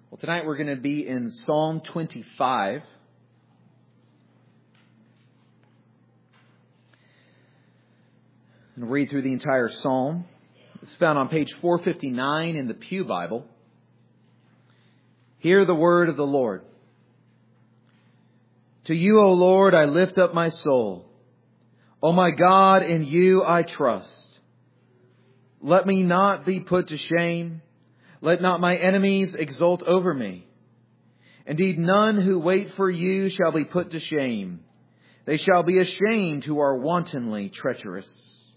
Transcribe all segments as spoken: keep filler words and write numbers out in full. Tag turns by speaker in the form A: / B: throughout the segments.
A: Well, tonight we're going to be in Psalm twenty-five. And read through the entire psalm. It's found on page four fifty-nine in the Pew Bible. Hear the word of the Lord. To you, O Lord, I lift up my soul. O my God, in you I trust. Let me not be put to shame. Let not my enemies exult over me. Indeed, none who wait for you shall be put to shame. They shall be ashamed who are wantonly treacherous.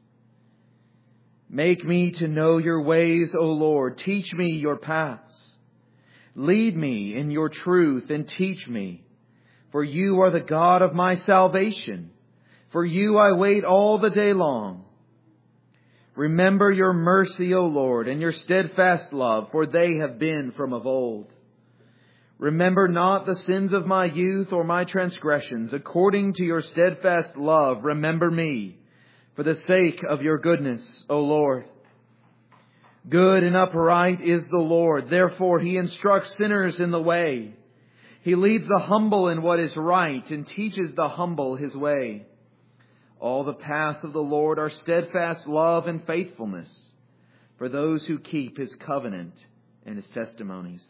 A: Make me to know your ways, O Lord. Teach me your paths. Lead me in your truth and teach me. For you are the God of my salvation. For you I wait all the day long. Remember your mercy, O Lord, and your steadfast love, for they have been from of old. Remember not the sins of my youth or my transgressions. According to your steadfast love, remember me, for the sake of your goodness, O Lord. Good and upright is the Lord. Therefore he instructs sinners in the way. He leads the humble in what is right and teaches the humble his way. All the paths of the Lord are steadfast love and faithfulness for those who keep his covenant and his testimonies.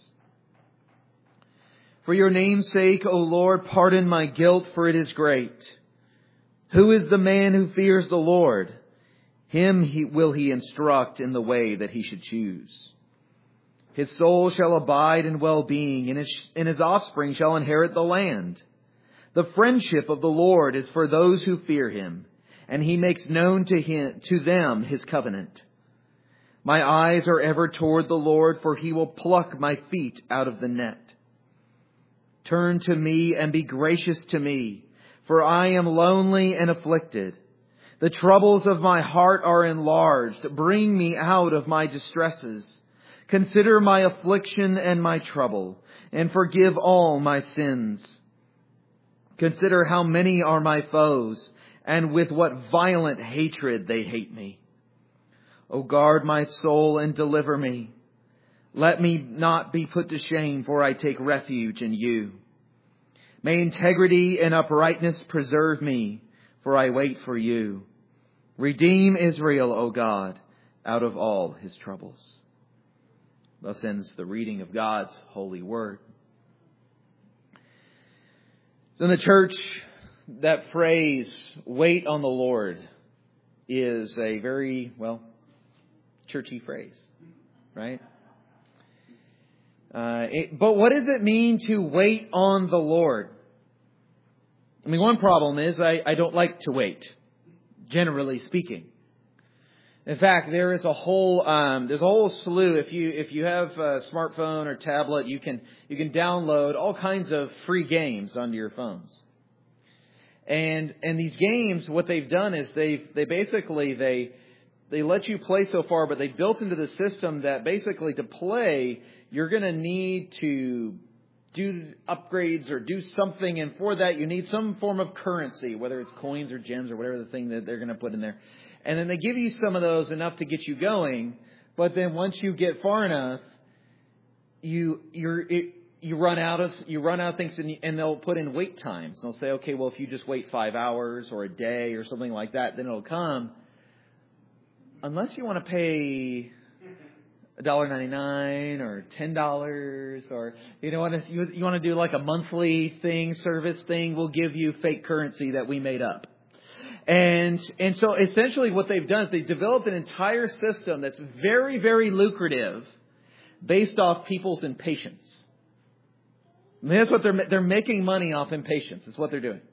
A: For your name's sake, O Lord, pardon my guilt, for it is great. Who is the man who fears the Lord? Him he, will he instruct in the way that he should choose. His soul shall abide in well-being, and his, and his offspring shall inherit the land. The friendship of the Lord is for those who fear him, and he makes known to him, to them his covenant. My eyes are ever toward the Lord, for he will pluck my feet out of the net. Turn to me and be gracious to me, for I am lonely and afflicted. The troubles of my heart are enlarged. Bring me out of my distresses. Consider my affliction and my trouble, and forgive all my sins. Consider how many are my foes, and with what violent hatred they hate me. O guard my soul and deliver me. Let me not be put to shame, for I take refuge in you. May integrity and uprightness preserve me, for I wait for you. Redeem Israel, O God, out of all his troubles. Thus ends the reading of God's holy word. So in the church, that phrase, wait on the Lord, is a very, well, churchy phrase, right? Uh, it, but what does it mean to wait on the Lord? I mean, one problem is I, I don't like to wait, generally speaking. In fact, there is a whole um, there's a whole slew. If you if you have a smartphone or tablet, you can you can download all kinds of free games onto your phones. And and these games, what they've done is they they basically they they let you play so far, but they built into the system that basically to play you're going to need to do upgrades or do something, and for that you need some form of currency, whether it's coins or gems or whatever the thing that they're going to put in there. And then they give you some of those enough to get you going. But then once you get far enough, you you're it, you run out of you run out of things, and, you, and they'll put in wait times. They'll say, okay, well, if you just wait five hours or a day or something like that, then it'll come. Unless you want to pay a dollar ninety-nine or ten dollars, or you know, want to you, you want to do like a monthly thing, service thing, we'll give you fake currency that we made up. And and so essentially what they've done is they've developed an entire system that's very, very lucrative based off people's impatience. I mean, that's what they're they're making money off impatience. Is what they're doing.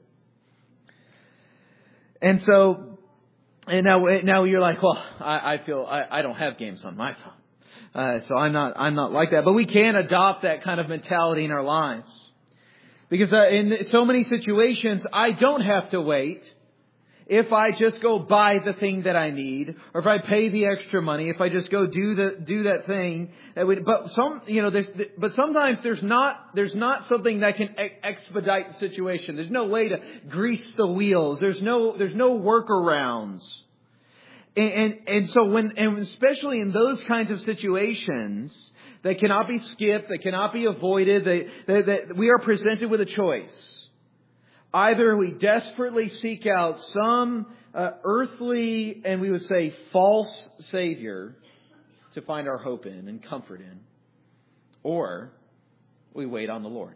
A: And so, and now now you're like, well, I, I feel I, I don't have games on my phone, uh, so I'm not I'm not like that. But we can adopt that kind of mentality in our lives, because uh, in so many situations I don't have to wait. If I just go buy the thing that I need, or if I pay the extra money, if I just go do the do that thing, that would, but some you know, there's, but sometimes there's not there's not something that can ex- expedite the situation. There's no way to grease the wheels. There's no there's no workarounds, and and, and so when and especially in those kinds of situations, They cannot be skipped. They cannot be avoided. They, they, they, we are presented with a choice. Either we desperately seek out some uh, earthly, and we would say false Savior to find our hope in and comfort in, or we wait on the Lord.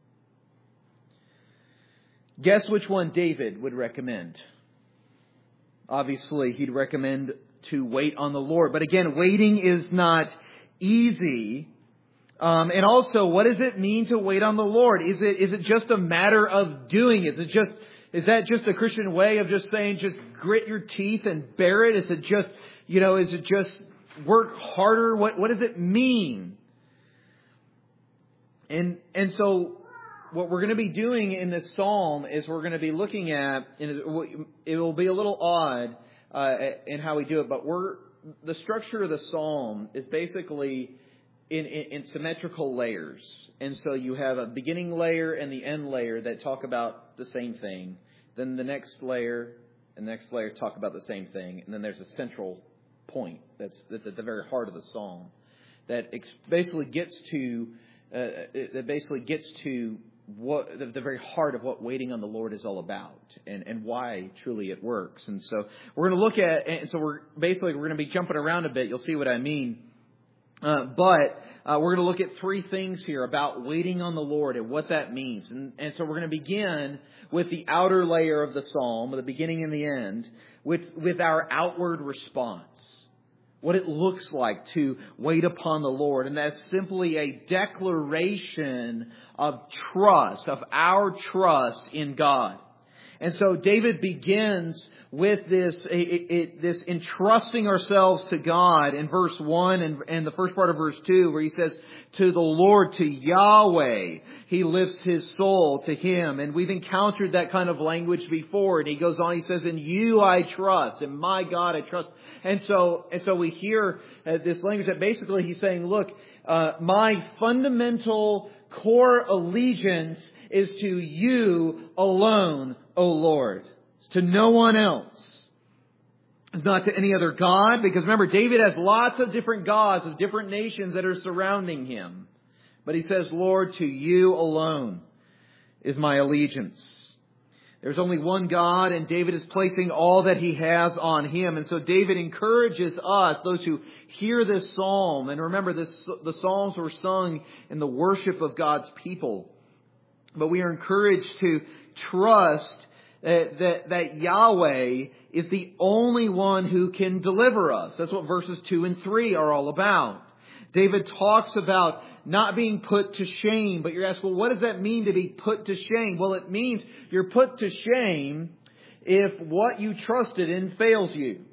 A: Guess which one David would recommend? Obviously, he'd recommend to wait on the Lord. But again, waiting is not easy. Um, and also, what does it mean to wait on the Lord? Is it is it just a matter of doing? Is it just is that just a Christian way of just saying, just grit your teeth and bear it? Is it just, you know, is it just work harder? What what does it mean? And and so what we're going to be doing in this psalm is we're going to be looking at, and it will be a little odd uh, in how we do it, but we're the structure of the psalm is basically in, in, in symmetrical layers. And so you have a beginning layer and the end layer that talk about the same thing. Then the next layer and the next layer talk about the same thing. And then there's a central point that's, that's at the very heart of the psalm that ex- basically gets to uh, that basically gets to what the, the very heart of what waiting on the Lord is all about, and, and why truly it works. And so we're going to look at, and so we're basically we're going to be jumping around a bit. You'll see what I mean. Uh, but uh, we're going to look at three things here about waiting on the Lord and what that means. And, and so we're going to begin with the outer layer of the psalm, the beginning and the end, with with our outward response. What it looks like to wait upon the Lord. And that's simply a declaration of trust, of our trust in God. And so David begins with this, it, it, this entrusting ourselves to God in verse one and, and the first part of verse two, where he says, to the Lord, to Yahweh, he lifts his soul to him. And we've encountered that kind of language before. And he goes on, he says, in you I trust, in my God I trust. And so, and so we hear uh, this language that basically he's saying, look, uh, my fundamental core allegiance is to you alone, O Lord. It's to no one else. It's not to any other God, because remember, David has lots of different gods of different nations that are surrounding him. But he says, Lord, to you alone is my allegiance. There's only one God, and David is placing all that he has on him. And so David encourages us, those who hear this psalm, and remember, this, the psalms were sung in the worship of God's people. But we are encouraged to trust that, that, that Yahweh is the only one who can deliver us. That's what verses two and three are all about. David talks about not being put to shame. But you're asked, well, what does that mean to be put to shame? Well, it means you're put to shame if what you trusted in fails you.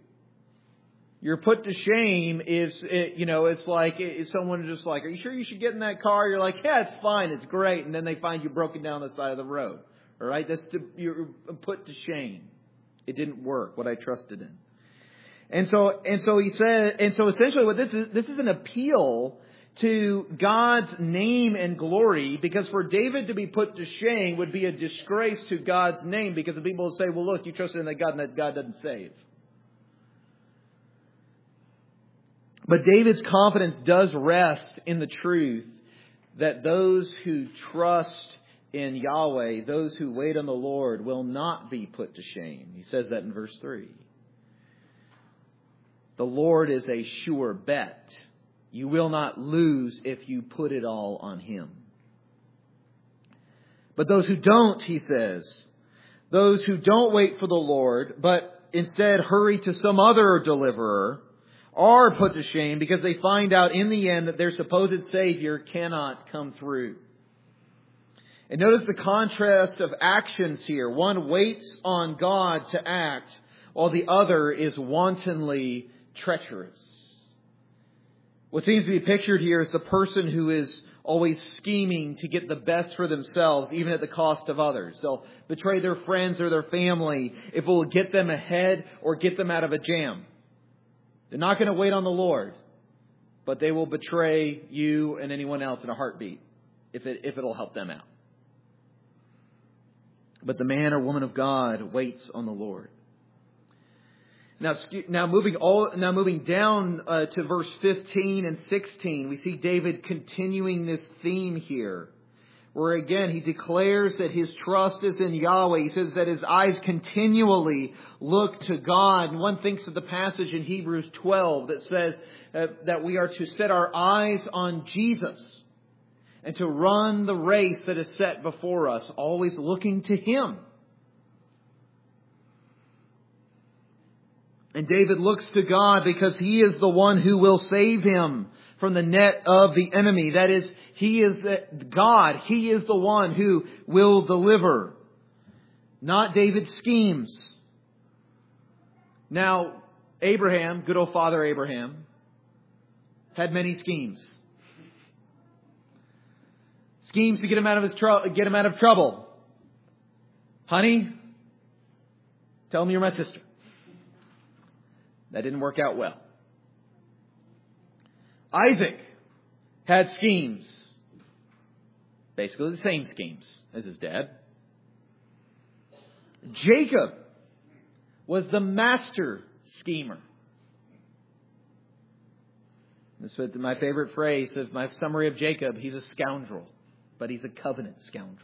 A: You're put to shame if, you know, it's like if someone is just like, are you sure you should get in that car? You're like, yeah, it's fine. It's great. And then they find you broken down the side of the road. All right. That's to, you're put to shame. It didn't work, what I trusted in. And so, and so he said, and so essentially what this is, this is an appeal to God's name and glory, because for David to be put to shame would be a disgrace to God's name, because the people will say, well, look, you trusted in that God and that God doesn't save. But David's confidence does rest in the truth that those who trust in Yahweh, those who wait on the Lord, will not be put to shame. He says that in verse three. The Lord is a sure bet. You will not lose if you put it all on Him. But those who don't, he says, those who don't wait for the Lord, but instead hurry to some other deliverer, are put to shame because they find out in the end that their supposed Savior cannot come through. And notice the contrast of actions here. One waits on God to act, while the other is wantonly treacherous. What seems to be pictured here is the person who is always scheming to get the best for themselves, even at the cost of others. They'll betray their friends or their family if it will get them ahead or get them out of a jam. They're not going to wait on the Lord, but they will betray you and anyone else in a heartbeat if it if it'll help them out. But the man or woman of God waits on the Lord. Now, now moving all now moving down uh, to verse fifteen and sixteen, we see David continuing this theme here, where again he declares that his trust is in Yahweh. He says that his eyes continually look to God. And one thinks of the passage in Hebrews twelve that says uh, that we are to set our eyes on Jesus and to run the race that is set before us, always looking to Him. And David looks to God because He is the one who will save him from the net of the enemy. That is, He is the God. He is the one who will deliver. Not David's schemes. Now, Abraham, good old father Abraham, had many schemes. Schemes to get him out of his tr- get him out of trouble. Honey, tell me you're my sister. That didn't work out well. Isaac had schemes. Basically the same schemes as his dad. Jacob was the master schemer. That's what my favorite phrase of my summary of Jacob. He's a scoundrel, but he's a covenant scoundrel.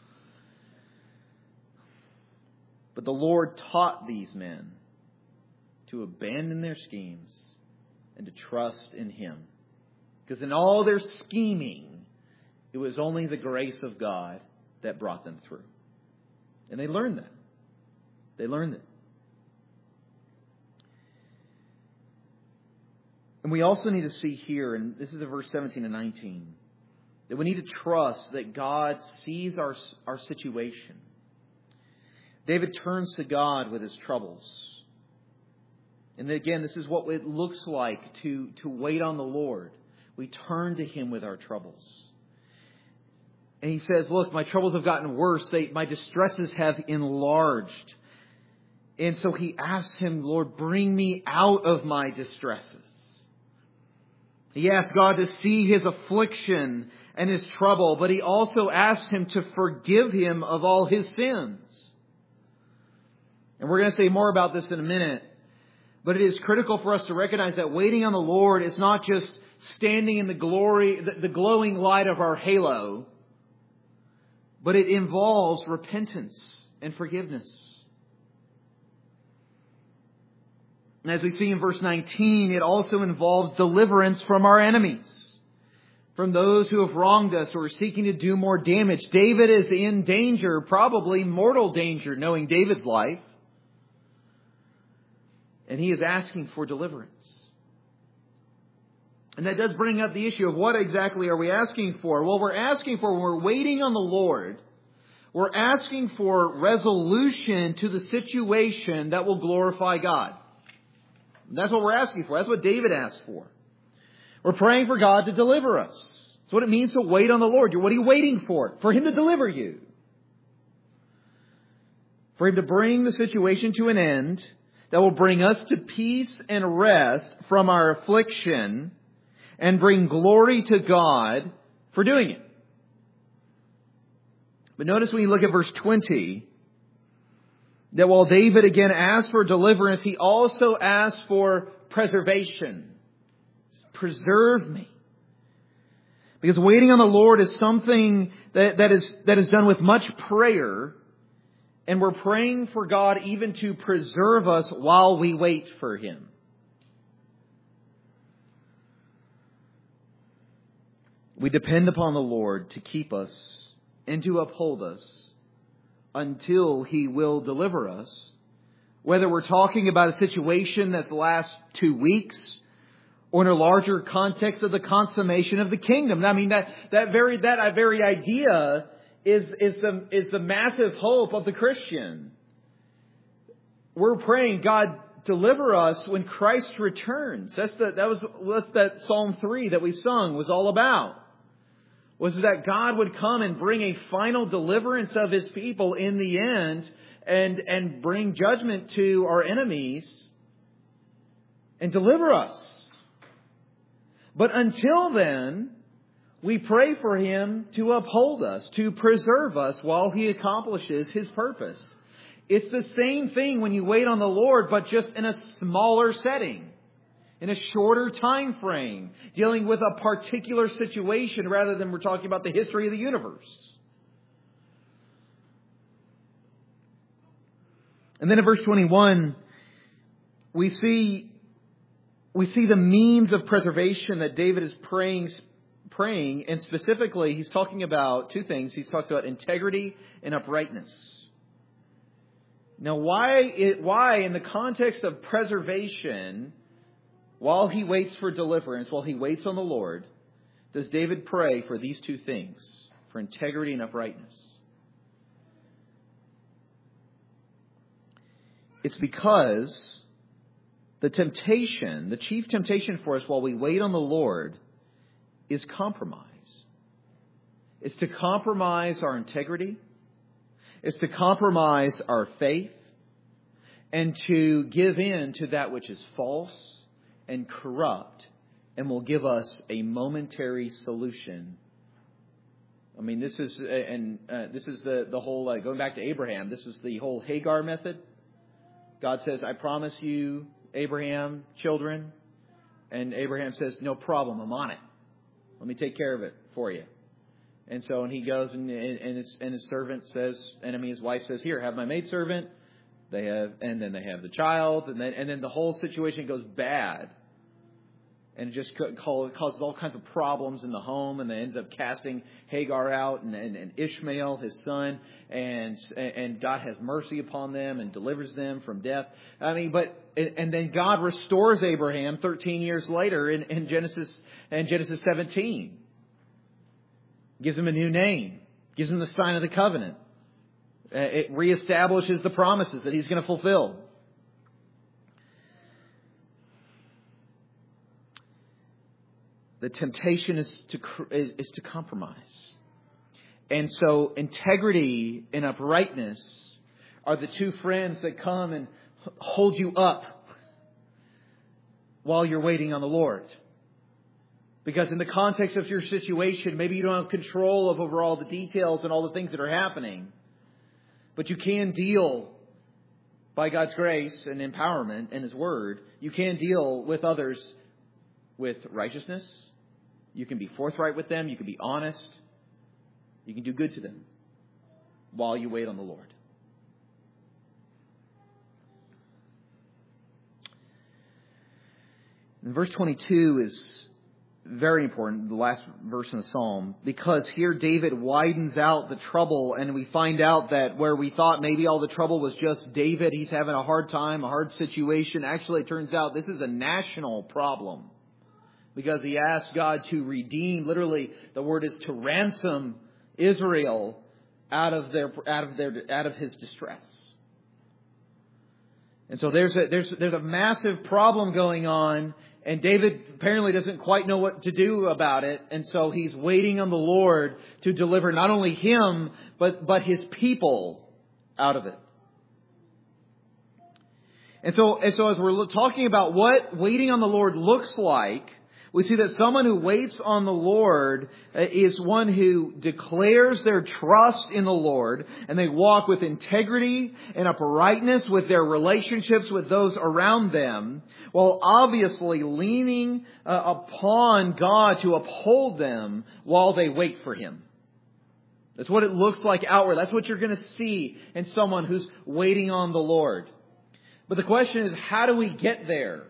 A: But the Lord taught these men to abandon their schemes and to trust in Him. Because in all their scheming, it was only the grace of God that brought them through. And they learned that. They learned it. And we also need to see here, and this is in verse seventeen and nineteen, that we need to trust that God sees our, our situation. David turns to God with his troubles. And again, this is what it looks like to, to wait on the Lord. We turn to Him with our troubles. And he says, look, my troubles have gotten worse. They, my distresses have enlarged. And so he asks Him, Lord, bring me out of my distresses. He asks God to see his affliction and his trouble, but he also asks Him to forgive him of all his sins. And we're going to say more about this in a minute. But it is critical for us to recognize that waiting on the Lord is not just standing in the glory, the, the glowing light of our halo, but it involves repentance and forgiveness. And as we see in verse nineteen, it also involves deliverance from our enemies, from those who have wronged us or are seeking to do more damage. David is in danger, probably mortal danger, knowing David's life. And he is asking for deliverance. And that does bring up the issue of what exactly are we asking for? Well, we're asking for, when we're waiting on the Lord, we're asking for resolution to the situation that will glorify God. That's what we're asking for. That's what David asked for. We're praying for God to deliver us. That's what it means to wait on the Lord. What are you waiting for? For Him to deliver you. For Him to bring the situation to an end that will bring us to peace and rest from our affliction and bring glory to God for doing it. But notice when you look at verse twenty, that while David again asked for deliverance, he also asked for preservation. Preserve me. Because waiting on the Lord is something that, that is, that is done with much prayer. And we're praying for God even to preserve us while we wait for Him. We depend upon the Lord to keep us and to uphold us until He will deliver us. Whether we're talking about a situation that's last two weeks or in a larger context of the consummation of the kingdom. I mean, that, that very, that very idea is, is the, is the massive hope of the Christian. We're praying, God, deliver us when Christ returns. That's the, that was what that Psalm three that we sung was all about. Was that God would come and bring a final deliverance of His people in the end and, and bring judgment to our enemies and deliver us. But until then, we pray for Him to uphold us, to preserve us while He accomplishes His purpose. It's the same thing when you wait on the Lord, but just in a smaller setting, in a shorter time frame, dealing with a particular situation rather than we're talking about the history of the universe. And then in verse twenty-one, we see we see the means of preservation that David is praying, praying, and specifically he's talking about two things. He talks about integrity and uprightness. Now, why, it, why in the context of preservation, while he waits for deliverance, while he waits on the Lord, does David pray for these two things, for integrity and uprightness? It's because the temptation, the chief temptation for us while we wait on the Lord is compromise. It's to compromise our integrity. It's to compromise our faith and to give in to that which is false and corrupt and will give us a momentary solution. I mean, this is and uh, this is the the whole uh, going back to Abraham. This was the whole Hagar method. God says, "I promise you, Abraham, children," and Abraham says, "No problem, I'm on it. Let me take care of it for you." And so, and he goes, and, and his and his servant says, and I mean, his wife says, "Here, have my maidservant." They have, and then they have the child, and then and then the whole situation goes bad, and it just causes all kinds of problems in the home, and they ends up casting Hagar out, and, and, and Ishmael, his son, and and God has mercy upon them and delivers them from death. I mean, but and then God restores Abraham thirteen years later in, in Genesis in Genesis seventeen. Gives him a new name. Gives him the sign of the covenant. It reestablishes the promises that he's going to fulfill. The temptation is to is, is to compromise. And so integrity and uprightness are the two friends that come and hold you up while you're waiting on the Lord. Because in the context of your situation, maybe you don't have control of over all the details and all the things that are happening. But you can deal, by God's grace and empowerment and His Word, you can deal with others with righteousness. You can be forthright with them. You can be honest. You can do good to them while you wait on the Lord. And verse twenty-two is very important, the last verse in the Psalm, because here David widens out the trouble, and we find out that where we thought maybe all the trouble was just David, he's having a hard time, a hard situation. Actually, it turns out this is a national problem, because he asked God to redeem, literally the word is to ransom Israel out of their out of their out of his distress. And so there's a there's there's a massive problem going on. And David apparently doesn't quite know what to do about it. And so he's waiting on the Lord to deliver not only him, but, but his people out of it. And so, and so as we're talking about what waiting on the Lord looks like, we see that someone who waits on the Lord is one who declares their trust in the Lord, and they walk with integrity and uprightness with their relationships with those around them, while obviously leaning uh, upon God to uphold them while they wait for Him. That's what it looks like outward. That's what you're going to see in someone who's waiting on the Lord. But the question is, how do we get there?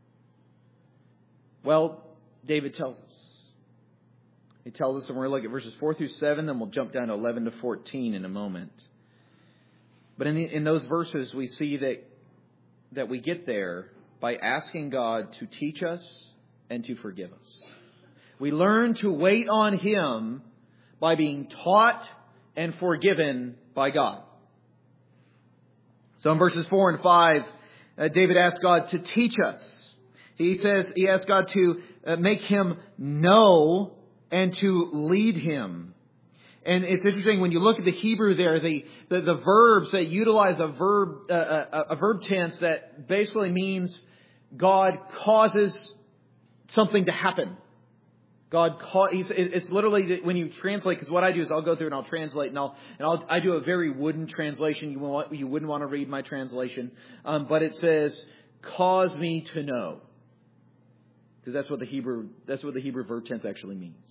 A: Well, David tells us. He tells us, and we're going to look at verses four through seven, then we'll jump down to eleven to fourteen in a moment. But in, the, in those verses, we see that, that we get there by asking God to teach us and to forgive us. We learn to wait on Him by being taught and forgiven by God. So in verses four and five, uh, David asks God to teach us. He says, he asks God to uh, make him know and to lead him. And it's interesting when you look at the Hebrew there, the, the, the verbs that utilize a verb, uh, a, a verb tense that basically means God causes something to happen. God call, he's, it's literally that when you translate, because what I do is I'll go through and I'll translate and I'll, and I'll, I do a very wooden translation. You want, you wouldn't want to read my translation. Um, but it says, cause me to know. Because that's what the Hebrew, that's what the Hebrew verb tense actually means.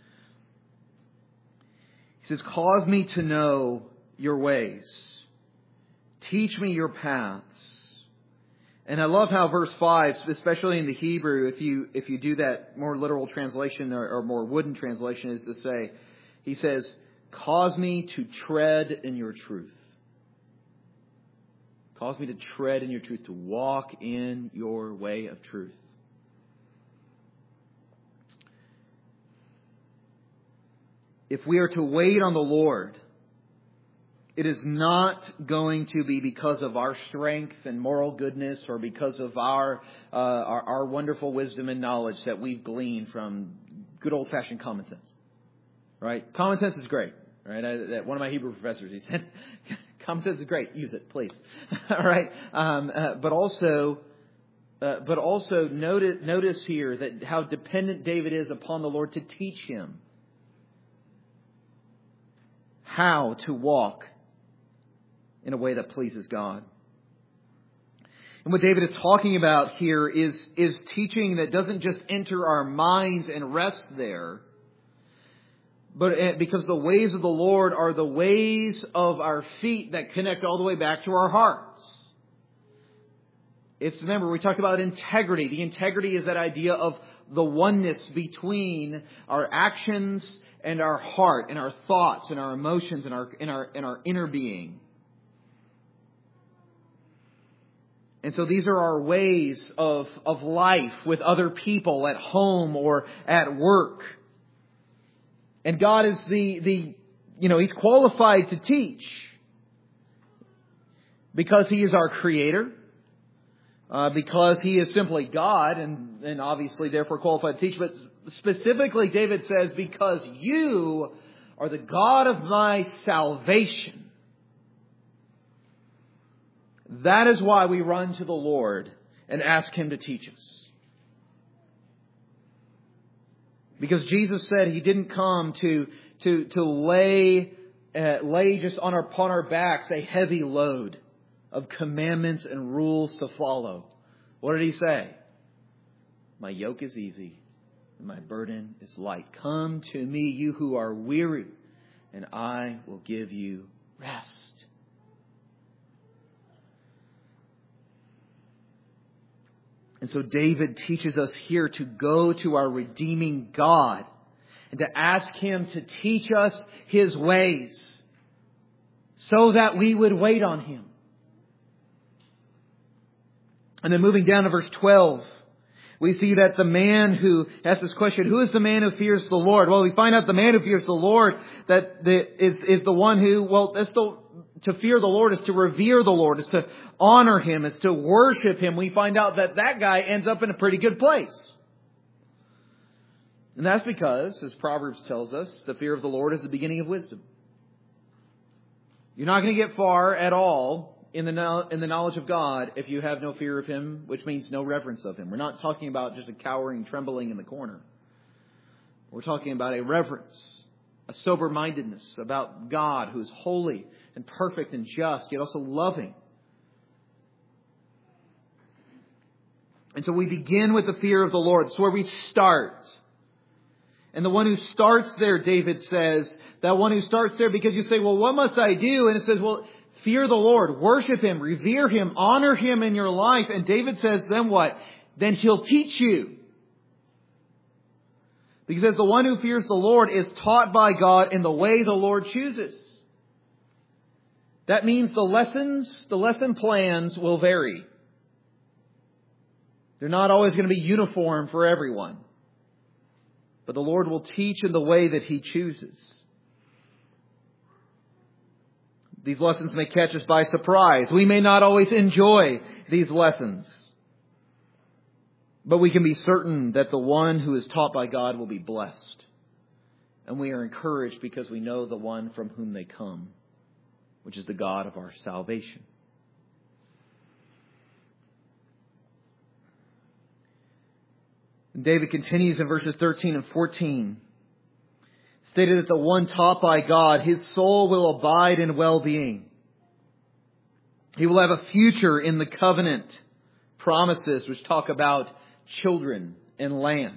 A: He says, cause me to know your ways. Teach me your paths. And I love how verse five, especially in the Hebrew, if you if you do that more literal translation or, or more wooden translation, is to say, he says, cause me to tread in your truth. Cause me to tread in your truth, to walk in your way of truth. If we are to wait on the Lord, it is not going to be because of our strength and moral goodness or because of our, uh, our our wonderful wisdom and knowledge that we've gleaned from good old-fashioned common sense. Right? Common sense is great. Right? I, that one of my Hebrew professors, he said, common sense is great. Use it, please. All right? Um, uh, but also, uh, but also notice, notice here that how dependent David is upon the Lord to teach him how to walk in a way that pleases God. And what David is talking about here is, is teaching that doesn't just enter our minds and rest there, but because the ways of the Lord are the ways of our feet that connect all the way back to our hearts. It's, remember, we talked about integrity. The integrity is that idea of the oneness between our actions and our heart and our thoughts and our emotions and our, and our, and our inner being. And so these are our ways of, of life with other people at home or at work. And God is the, the, you know, He's qualified to teach because He is our Creator, uh, because He is simply God and, and obviously therefore qualified to teach. But specifically, David says, because you are the God of my salvation. That is why we run to the Lord and ask Him to teach us. Because Jesus said He didn't come to, to, to lay, uh, lay just on our, upon our backs a heavy load of commandments and rules to follow. What did He say? My yoke is easy and my burden is light. Come to me, you who are weary, and I will give you rest. And so David teaches us here to go to our redeeming God and to ask Him to teach us His ways so that we would wait on Him. And then moving down to verse twelve, we see that the man who asks this question, who is the man who fears the Lord? Well, we find out the man who fears the Lord that the, is, is the one who, well, that's the, to fear the Lord is to revere the Lord, is to honor Him, is to worship Him. We find out that that guy ends up in a pretty good place. And that's because, as Proverbs tells us, the fear of the Lord is the beginning of wisdom. You're not going to get far at all in the in the knowledge of God if you have no fear of Him, which means no reverence of Him. We're not talking about just a cowering, trembling in the corner. We're talking about a reverence, a sober-mindedness about God who is holy and perfect and just, yet also loving. And so we begin with the fear of the Lord. It's where we start. And the one who starts there, David says, that one who starts there, because you say, well, what must I do? And it says, well, fear the Lord, worship Him, revere Him, honor Him in your life. And David says, then what? Then He'll teach you. Because as the one who fears the Lord is taught by God in the way the Lord chooses. That means the lessons, the lesson plans will vary. They're not always going to be uniform for everyone. But the Lord will teach in the way that He chooses. These lessons may catch us by surprise. We may not always enjoy these lessons. But we can be certain that the one who is taught by God will be blessed. And we are encouraged because we know the one from whom they come, which is the God of our salvation. And David continues in verses thirteen and fourteen. Stated that the one taught by God, his soul will abide in well-being. He will have a future in the covenant promises which talk about children and land.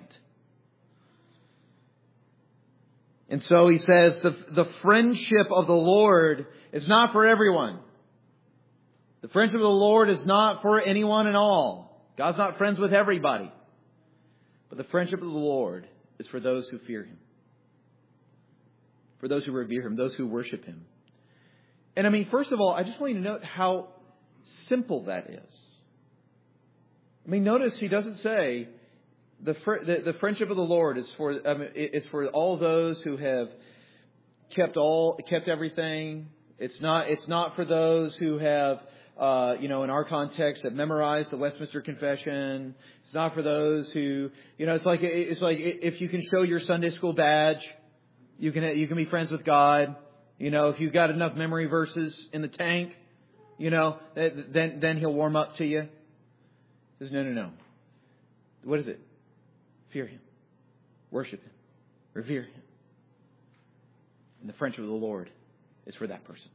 A: And so he says the, the friendship of the Lord is not for everyone. The friendship of the Lord is not for anyone and all. God's not friends with everybody. But the friendship of the Lord is for those who fear Him. For those who revere Him, those who worship Him. And I mean, first of all, I just want you to note how simple that is. I mean, notice he doesn't say the fr- the, the friendship of the Lord is for I mean, is for all those who have kept all kept everything. It's not it's not for those who have uh, you know in our context have memorized the Westminster Confession. It's not for those who you know it's like it's like if you can show your Sunday school badge, you can you can be friends with God. You know, if you've got enough memory verses in the tank, you know, then then He'll warm up to you. He says, no, no, no. What is it? Fear Him. Worship Him. Revere Him. And the friendship of the Lord is for that person.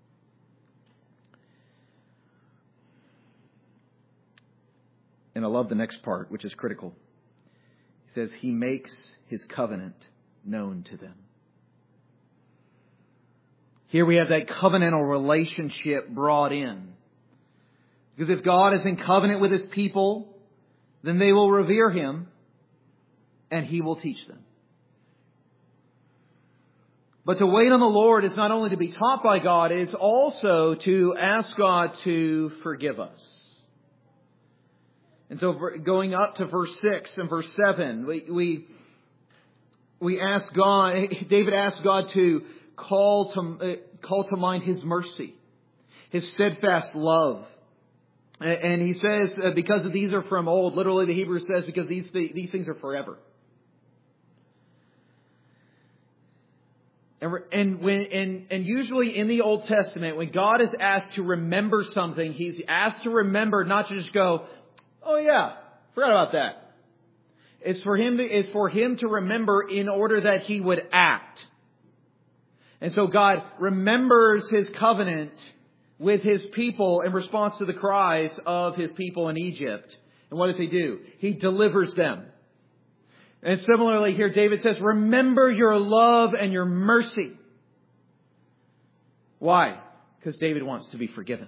A: And I love the next part, which is critical. He says, He makes His covenant known to them. Here we have that covenantal relationship brought in. Because if God is in covenant with His people, then they will revere Him and He will teach them. But to wait on the Lord is not only to be taught by God, it is also to ask God to forgive us. And so going up to verse six and verse seven, we, we, we ask God, David asked God to call to, uh, call to mind His mercy, His steadfast love. And he says, uh, because these are from old, literally the Hebrew says, because these, these things are forever. And, and when, and, and usually in the Old Testament, when God is asked to remember something, He's asked to remember, not to just go, oh yeah, forgot about that. It's for him to, it's for him to remember in order that He would act. And so God remembers His covenant with His people in response to the cries of His people in Egypt. And what does He do? He delivers them. And similarly here, David says, remember your love and your mercy. Why? Because David wants to be forgiven.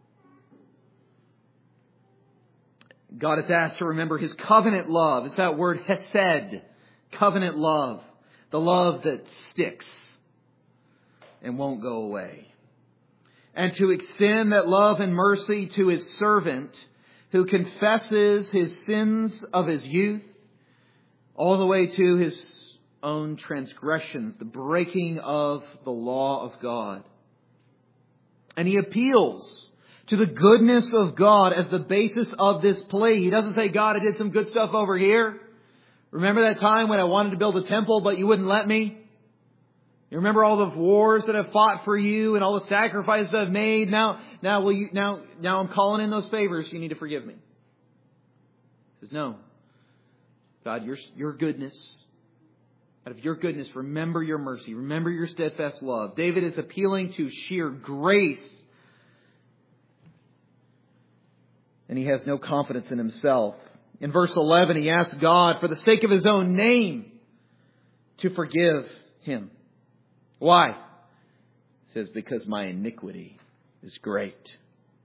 A: God is asked to remember His covenant love. It's that word hesed, covenant love. The love that sticks and won't go away. And to extend that love and mercy to His servant who confesses his sins of his youth all the way to his own transgressions, the breaking of the law of God. And he appeals to the goodness of God as the basis of this plea. He doesn't say, God, I did some good stuff over here. Remember that time when I wanted to build a temple, but you wouldn't let me? You remember all the wars that I've fought for you and all the sacrifices I've made? Now, now will you, now, now I'm calling in those favors. You need to forgive me. He says, no. God, your, your goodness, out of your goodness, remember your mercy. Remember your steadfast love. David is appealing to sheer grace. And he has no confidence in himself. In verse eleven, he asks God, for the sake of His own name, to forgive him. Why? He says, because my iniquity is great.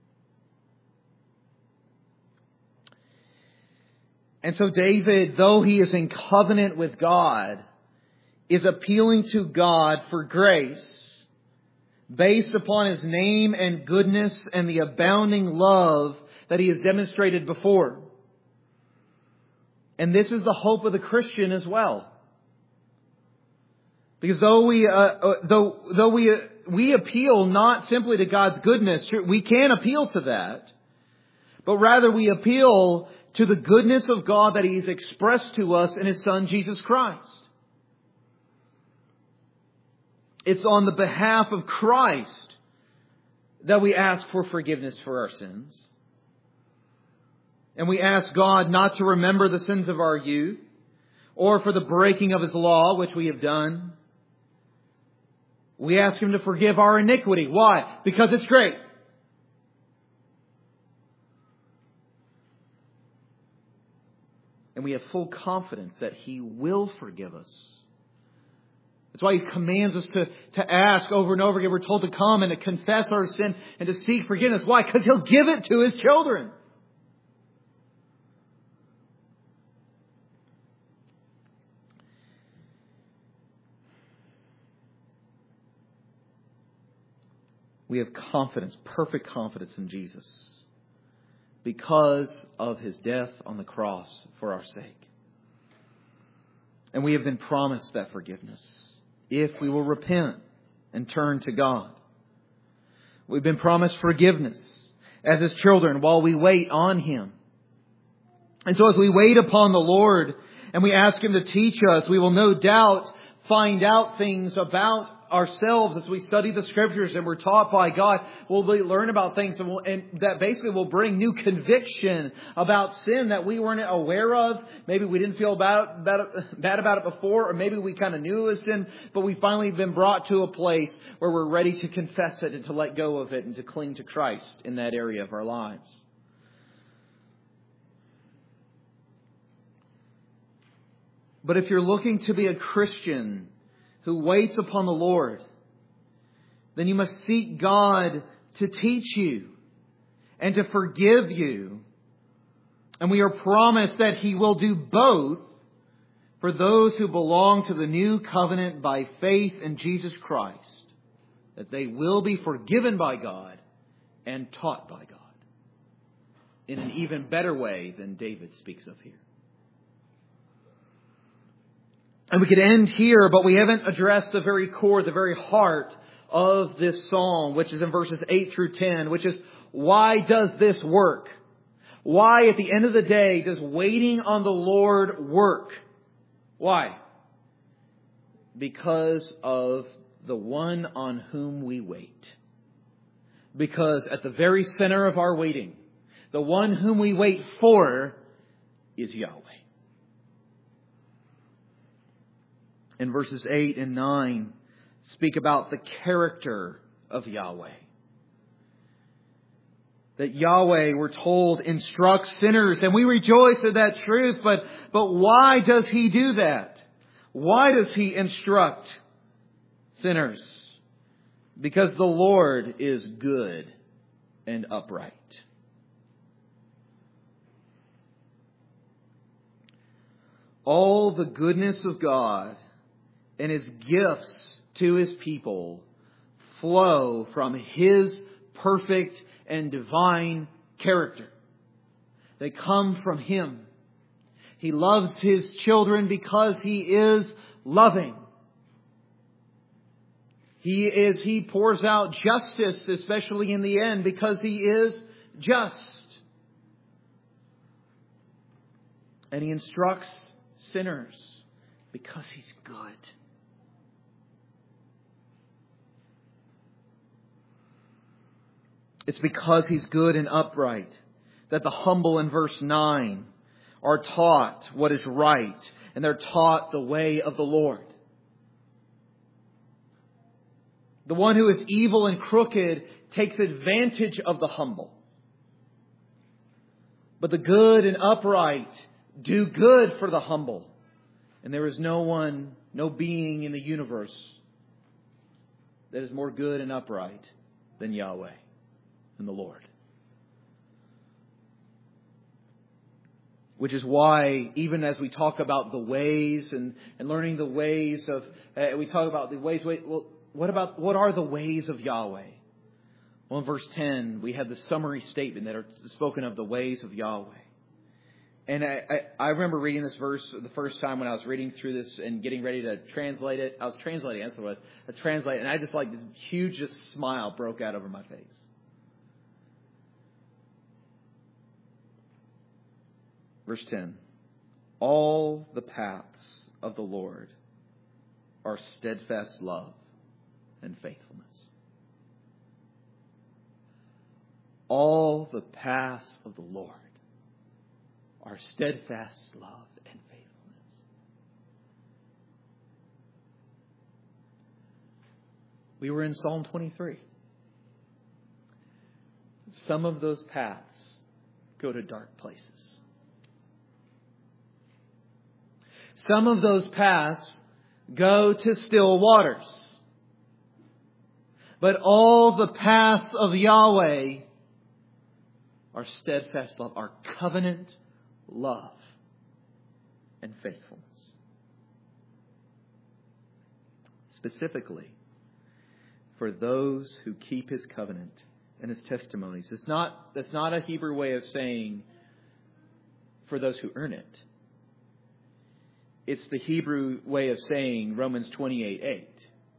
A: And so David, though he is in covenant with God, is appealing to God for grace based upon His name and goodness and the abounding love that He has demonstrated before. And this is the hope of the Christian as well. Because though we, uh, uh, though, though we, uh, we appeal not simply to God's goodness, we can appeal to that, but rather we appeal to the goodness of God that He's expressed to us in His Son, Jesus Christ. It's on the behalf of Christ that we ask for forgiveness for our sins. And we ask God not to remember the sins of our youth or for the breaking of His law, which we have done. We ask Him to forgive our iniquity. Why? Because it's great. And we have full confidence that He will forgive us. That's why He commands us to, to ask over and over again. We're told to come and to confess our sin and to seek forgiveness. Why? Because He'll give it to His children. We have confidence, perfect confidence in Jesus because of His death on the cross for our sake. And we have been promised that forgiveness if we will repent and turn to God. We've been promised forgiveness as His children while we wait on Him. And so as we wait upon the Lord and we ask Him to teach us, we will no doubt find out things about ourselves as we study the Scriptures and we're taught by God. We'll learn about things and, we'll, and that basically will bring new conviction about sin that we weren't aware of. Maybe we didn't feel bad, bad, bad about it before, or maybe we kind of knew it was sin, but we've finally been brought to a place where we're ready to confess it and to let go of it and to cling to Christ in that area of our lives. But if you're looking to be a Christian who waits upon the Lord, then you must seek God to teach you and to forgive you. And we are promised that He will do both for those who belong to the new covenant by faith in Jesus Christ, that they will be forgiven by God and taught by God in an even better way than David speaks of here. And we could end here, but we haven't addressed the very core, the very heart of this psalm, which is in verses eight through ten, which is, why does this work? Why, at the end of the day, does waiting on the Lord work? Why? Because of the one on whom we wait. Because at the very center of our waiting, the one whom we wait for is Yahweh. In verses eight and nine, speak about the character of Yahweh. That Yahweh, we're told, instructs sinners, and we rejoice in that truth, but, but why does He do that? Why does He instruct sinners? Because the Lord is good and upright. All the goodness of God and His gifts to His people flow from His perfect and divine character. They come from Him. He loves His children because He is loving. He is, He pours out justice, especially in the end, because He is just. And He instructs sinners because He's good. It's because He's good and upright that the humble in verse nine are taught what is right, and they're taught the way of the Lord. The one who is evil and crooked takes advantage of the humble. But the good and upright do good for the humble. And there is no one, no being in the universe that is more good and upright than Yahweh and the Lord. Which is why, even as we talk about the ways and, and learning the ways of, uh, we talk about the ways, well, what about, what are the ways of Yahweh? Well, in verse ten, we have the summary statement that are spoken of the ways of Yahweh. And I, I, I remember reading this verse the first time when I was reading through this and getting ready to translate it. I was translating, that's what it was, I translate, and I just like this huge just smile broke out over my face. Verse ten, all the paths of the Lord are steadfast love and faithfulness. All the paths of the Lord our steadfast love and faithfulness. We were in Psalm twenty-three. Some of those paths go to dark places. Some of those paths go to still waters. But all the paths of Yahweh are steadfast love, are covenant love and faithfulness. Specifically, for those who keep His covenant and His testimonies. It's not, that's not a Hebrew way of saying for those who earn it. It's the Hebrew way of saying Romans twenty-eight eight.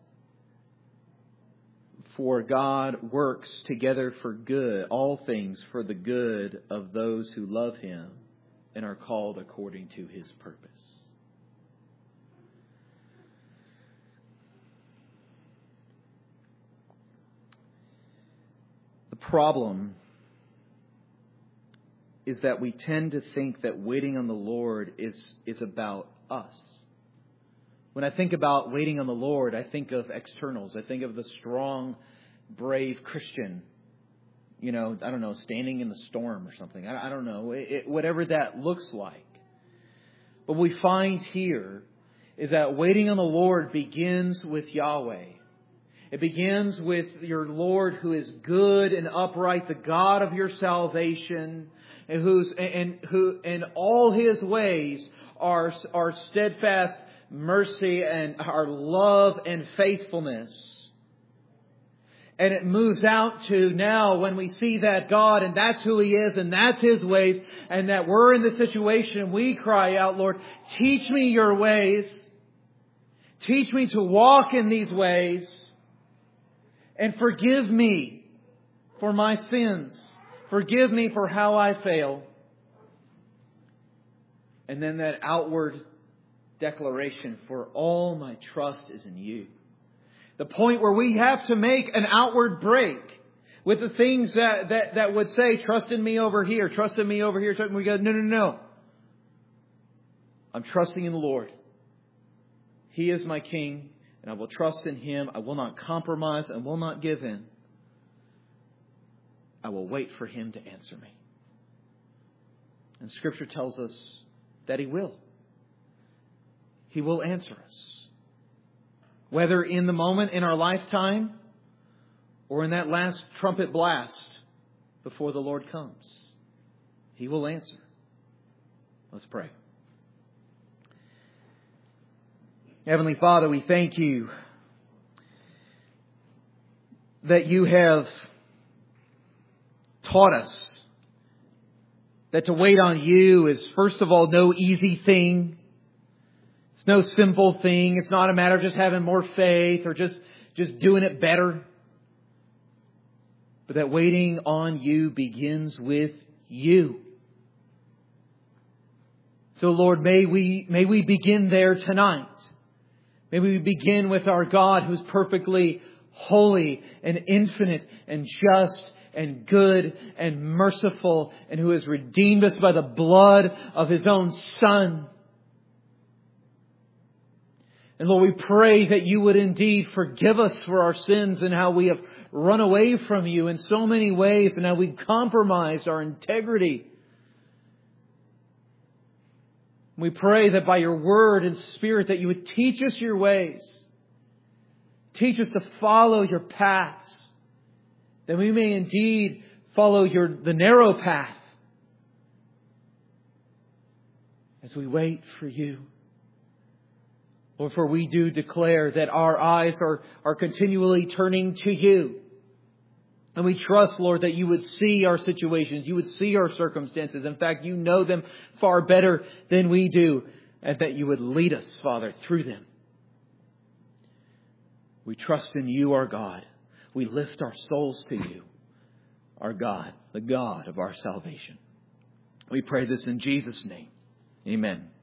A: For God works together for good, all things for the good of those who love Him and are called according to His purpose. The problem is that we tend to think that waiting on the Lord is, is about us. When I think about waiting on the Lord, I think of externals. I think of the strong, brave Christian, you know, I don't know, standing in the storm or something. I, I don't know, it, it, whatever that looks like. But what we find here is that waiting on the Lord begins with Yahweh. It begins with your Lord who is good and upright, the God of your salvation, and who's and who in all His ways are are steadfast mercy and our love and faithfulness. And it moves out to now when we see that God and that's who He is and that's His ways, and that we're in the situation, we cry out, Lord, teach me your ways. Teach me to walk in these ways. And forgive me for my sins. Forgive me for how I fail. And then that outward declaration, for all my trust is in you. The point where we have to make an outward break with the things that, that, that would say, trust in me over here, trust in me over here. We go, no, no, no. I'm trusting in the Lord. He is my King, and I will trust in Him. I will not compromise. I will not give in. I will wait for Him to answer me. And Scripture tells us that He will. He will answer us. Whether in the moment in our lifetime or in that last trumpet blast before the Lord comes, He will answer. Let's pray. Heavenly Father, we thank You that You have taught us that to wait on You is, first of all, no easy thing. It's no simple thing. It's not a matter of just having more faith or just, just doing it better. But that waiting on You begins with You. So Lord, may we, may we begin there tonight. May we begin with our God who's perfectly holy and infinite and just and good and merciful, and who has redeemed us by the blood of His own Son. And Lord, we pray that You would indeed forgive us for our sins and how we have run away from You in so many ways and how we've compromised our integrity. We pray that by Your Word and Spirit that You would teach us Your ways. Teach us to follow Your paths. That we may indeed follow Your the narrow path as we wait for You. Lord, for we do declare that our eyes are, are continually turning to You. And we trust, Lord, that You would see our situations. You would see our circumstances. In fact, You know them far better than we do. And that You would lead us, Father, through them. We trust in You, our God. We lift our souls to You, our God, the God of our salvation. We pray this in Jesus' name. Amen.